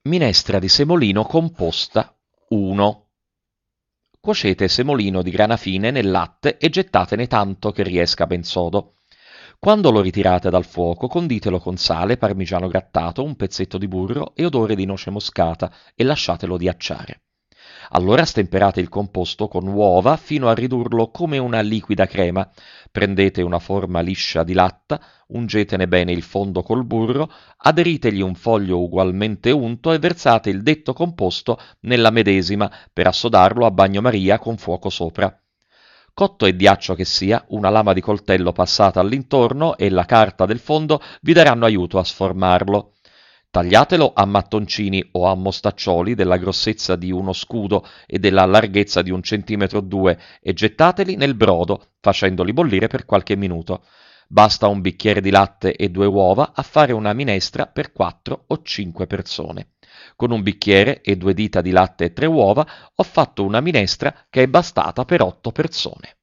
Minestra di semolino composta 1. Cuocete semolino di grana fine nel latte e gettatene tanto che riesca ben sodo. Quando lo ritirate dal fuoco, conditelo con sale, parmigiano grattato, un pezzetto di burro e odore di noce moscata e lasciatelo ghiacciare. Allora stemperate il composto con uova fino a ridurlo come una liquida crema. Prendete una forma liscia di latta, ungetene bene il fondo col burro, aderitegli un foglio ugualmente unto e versate il detto composto nella medesima per assodarlo a bagnomaria con fuoco sopra. Cotto e ghiaccio che sia, una lama di coltello passata all'intorno e la carta del fondo vi daranno aiuto a sformarlo. Tagliatelo a mattoncini o a mostaccioli della grossezza di uno scudo e della larghezza di 1 centimetro o 2 e gettateli nel brodo, facendoli bollire per qualche minuto. Basta un bicchiere di latte e 2 uova a fare una minestra per 4 o 5 persone. Con un bicchiere e 2 dita di latte e 3 uova ho fatto una minestra che è bastata per 8 persone.